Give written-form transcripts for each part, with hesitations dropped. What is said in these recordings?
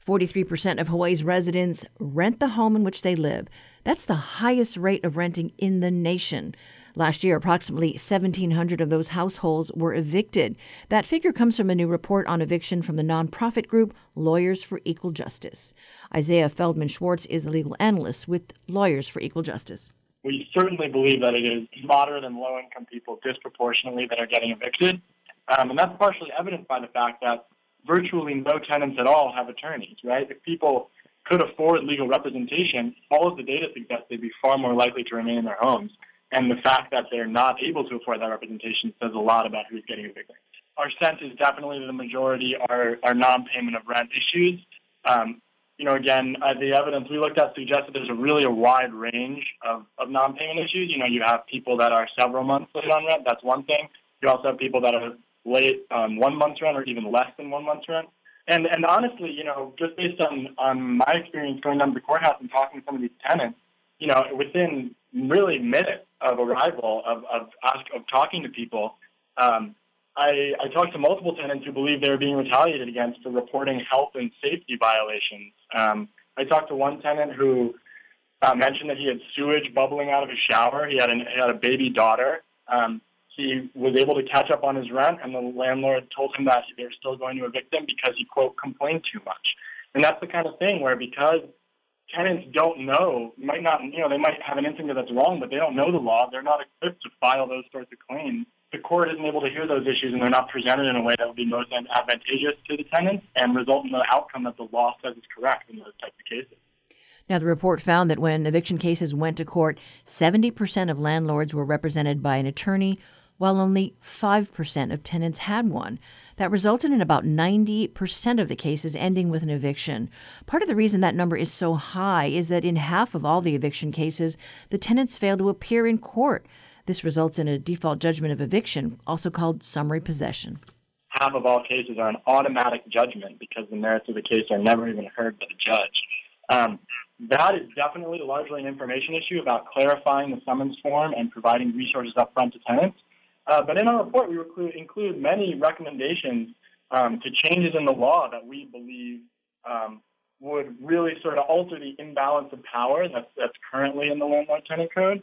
43% of Hawaii's residents rent the home in which they live. That's the highest rate of renting in the nation. Last year, approximately 1,700 of those households were evicted. That figure comes from a new report on eviction from the nonprofit group Lawyers for Equal Justice. Isaiah Feldman Schwartz is a legal analyst with Lawyers for Equal Justice. We certainly believe that it is moderate and low-income people disproportionately that are getting evicted. And that's partially evidenced by the fact that virtually no tenants at all have attorneys, right? If people could afford legal representation, all of the data suggests they'd be far more likely to remain in their homes. And the fact that they're not able to afford that representation says a lot about who's getting evicted. Our sense is definitely that the majority are non-payment of rent issues. The evidence we looked at suggests that there's a wide range of non-payment issues. You have people that are several months late on rent. That's one thing. You also have people that are late on 1 month's rent or even less than 1 month's rent. And honestly, just based on my experience going down to the courthouse and talking to some of these tenants, within really minutes of arrival of talking to people, I talked to multiple tenants who believe they were being retaliated against for reporting health and safety violations. I talked to one tenant who mentioned that he had sewage bubbling out of his shower. He had a baby daughter. He was able to catch up on his rent, and the landlord told him that they're still going to evict him because he, quote, complained too much. And that's the kind of thing where because tenants don't know, they might have an instinct that that's wrong, but they don't know the law. They're not equipped to file those sorts of claims. The court isn't able to hear those issues, and they're not presented in a way that would be most advantageous to the tenants and result in the outcome that the law says is correct in those types of cases. Now, the report found that when eviction cases went to court, 70% of landlords were represented by an attorney, while only 5% of tenants had one. That resulted in about 90% of the cases ending with an eviction. Part of the reason that number is so high is that in half of all the eviction cases, the tenants fail to appear in court. This results in a default judgment of eviction, also called summary possession. Half of all cases are an automatic judgment because the merits of the case are never even heard by the judge. That is definitely largely an information issue about clarifying the summons form and providing resources up front to tenants. But in our report, we include many recommendations to changes in the law that we believe would really sort of alter the imbalance of power that's currently in the Landlord-Tenant Code,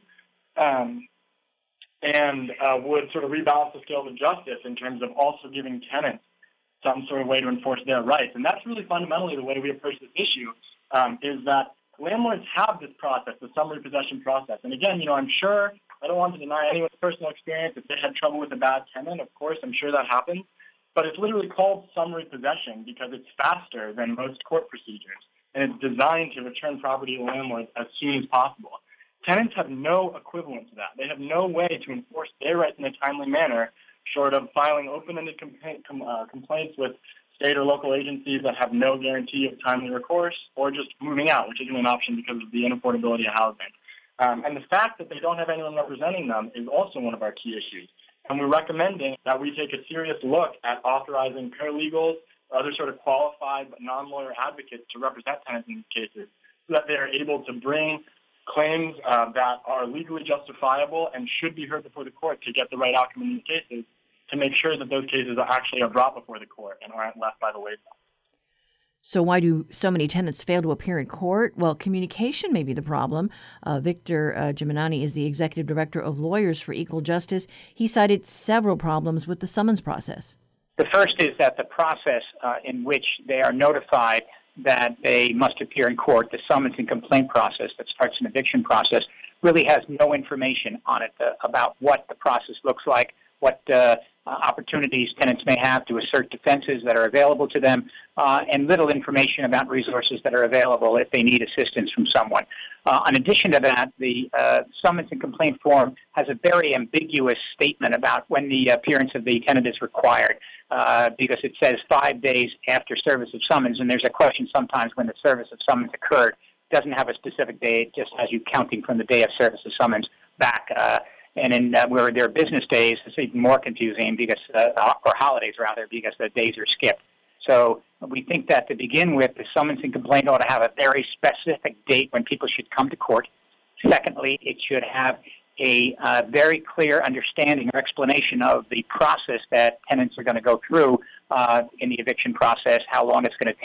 and would sort of rebalance the scales of justice in terms of also giving tenants some sort of way to enforce their rights. And that's really fundamentally the way we approach this issue, is that landlords have this process, the summary possession process. And again, I'm sure, I don't want to deny anyone's personal experience. If they had trouble with a bad tenant, of course, I'm sure that happens. But it's literally called summary possession because it's faster than most court procedures. And it's designed to return property to landlords as soon as possible. Tenants have no equivalent to that. They have no way to enforce their rights in a timely manner, short of filing open-ended complaints with state or local agencies that have no guarantee of timely recourse, or just moving out, which isn't an option because of the unaffordability of housing. And the fact that they don't have anyone representing them is also one of our key issues. And we're recommending that we take a serious look at authorizing paralegals or other sort of qualified but non-lawyer advocates to represent tenants in these cases so that they are able to bring claims that are legally justifiable and should be heard before the court to get the right outcome in these cases, to make sure that those cases are brought before the court and aren't left by the wayside. So why do so many tenants fail to appear in court? Well, communication may be the problem. Victor Giminani is the executive director of Lawyers for Equal Justice. He cited several problems with the summons process. The first is that the process in which they are notified that they must appear in court, the summons and complaint process that starts an eviction process, really has no information on it about what the process looks like, what opportunities tenants may have to assert defenses that are available to them, and little information about resources that are available if they need assistance from someone. In addition to that, the summons and complaint form has a very ambiguous statement about when the appearance of the tenant is required, because it says 5 days after service of summons, and there's a question sometimes when the service of summons occurred. It doesn't have a specific day, it just has you counting from the day of service of summons back. And in where there are business days, it's even more confusing because, or holidays rather, because the days are skipped. So we think that to begin with, the summons and complaint ought to have a very specific date when people should come to court. Secondly, it should have a very clear understanding or explanation of the process that tenants are going to go through in the eviction process, how long it's going to take,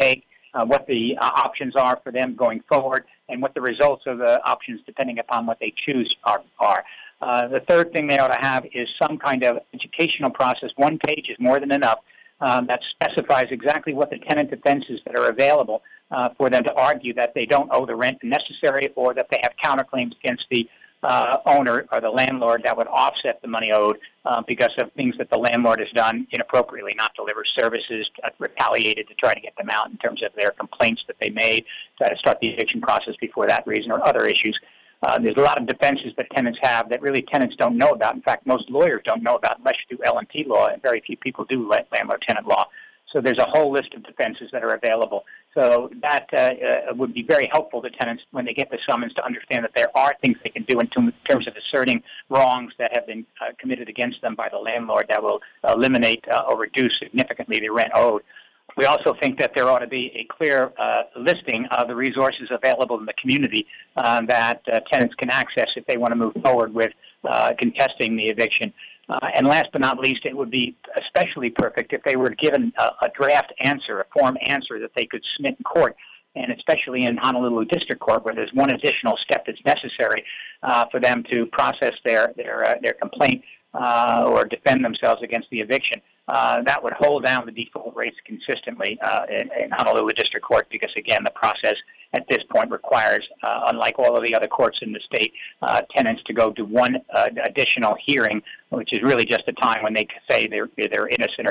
what the options are for them going forward, and what the results of the options, depending upon what they choose, are. The third thing they ought to have is some kind of educational process. One page is more than enough that specifies exactly what the tenant defenses that are available for them to argue that they don't owe the rent necessary, or that they have counterclaims against the owner or the landlord that would offset the money owed because of things that the landlord has done inappropriately, not deliver services, retaliated to try to get them out in terms of their complaints that they made, try to start the eviction process before that reason, or other issues. There's a lot of defenses that tenants have that really tenants don't know about. In fact, most lawyers don't know about unless you do L&T law, and very few people do landlord-tenant law. So there's a whole list of defenses that are available. So that would be very helpful to tenants when they get the summons to understand that there are things they can do in terms of asserting wrongs that have been committed against them by the landlord that will eliminate or reduce significantly the rent owed. We also think that there ought to be a clear listing of the resources available in the community that tenants can access if they want to move forward with contesting the eviction. And last but not least, it would be especially perfect if they were given a draft answer, a form answer that they could submit in court, and especially in Honolulu District Court, where there's one additional step that's necessary for them to process their complaint or defend themselves against the eviction. That would hold down the default rates consistently in Honolulu District Court, because, again, the process at this point requires, unlike all of the other courts in the state, tenants to go to one additional hearing, which is really just a time when they say they're innocent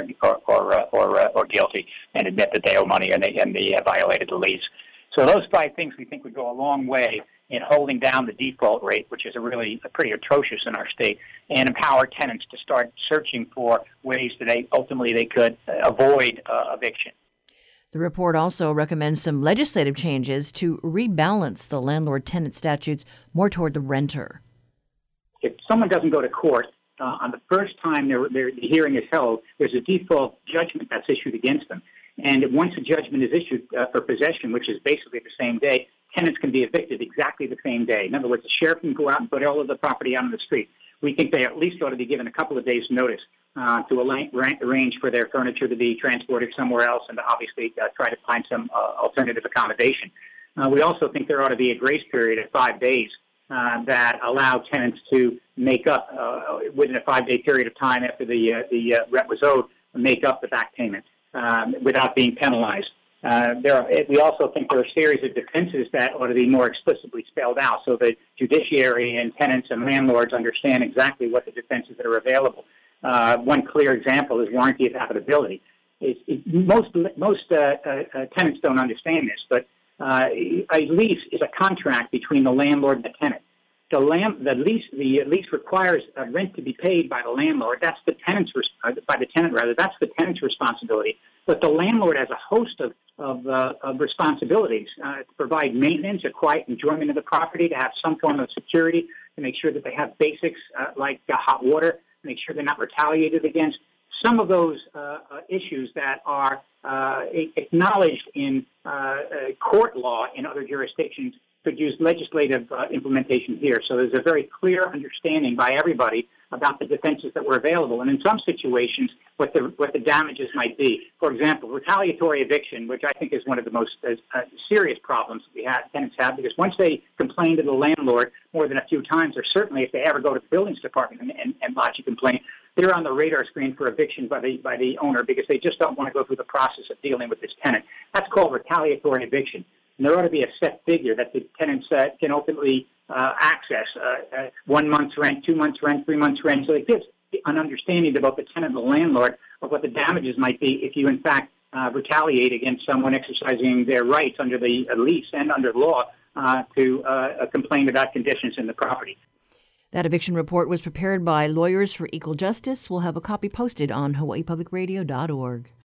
or guilty and admit that they owe money and they violated the lease. So those 5 things we think would go a long way in holding down the default rate, which is really pretty atrocious in our state, and empower tenants to start searching for ways that they could avoid eviction. The report also recommends some legislative changes to rebalance the landlord-tenant statutes more toward the renter. If someone doesn't go to court on the first time the hearing is held, there's a default judgment that's issued against them. And once a judgment is issued for possession, which is basically the same day, tenants can be evicted exactly the same day. In other words, the sheriff can go out and put all of the property out on the street. We think they at least ought to be given a couple of days' notice to arrange for their furniture to be transported somewhere else, and to obviously try to find some alternative accommodation. We also think there ought to be a grace period of 5 days that allow tenants to make up, within a 5-day period of time after the rent was owed, make up the back payment without being penalized. We also think there are a series of defenses that ought to be more explicitly spelled out, so that judiciary and tenants and landlords understand exactly what the defenses that are available. One clear example is warranty of habitability. Most tenants don't understand this, but a lease is a contract between the landlord and the tenant. The lease requires rent to be paid by the landlord. That's the tenant's That's the tenant's responsibility. But the landlord has a host of responsibilities to provide maintenance, a quiet enjoyment of the property, to have some form of security, to make sure that they have basics like hot water, to make sure they're not retaliated against. Some of those issues that are acknowledged in court law in other jurisdictions could use legislative implementation here. So there's a very clear understanding by everybody about the defenses that were available, and in some situations, what the damages might be. For example, retaliatory eviction, which I think is one of the most serious problems tenants have, because once they complain to the landlord more than a few times, or certainly if they ever go to the buildings department and lodge a complaint, they're on the radar screen for eviction by the owner, because they just don't want to go through the process of dealing with this tenant. That's called retaliatory eviction. And there ought to be a set figure that the tenants can ultimately access, 1 month's rent, 2 months' rent, 3 months' rent. So it gives an understanding about the tenant and the landlord of what the damages might be if you, in fact, retaliate against someone exercising their rights under the lease and under law to complain about conditions in the property. That eviction report was prepared by Lawyers for Equal Justice. We'll have a copy posted on hawaiipublicradio.org.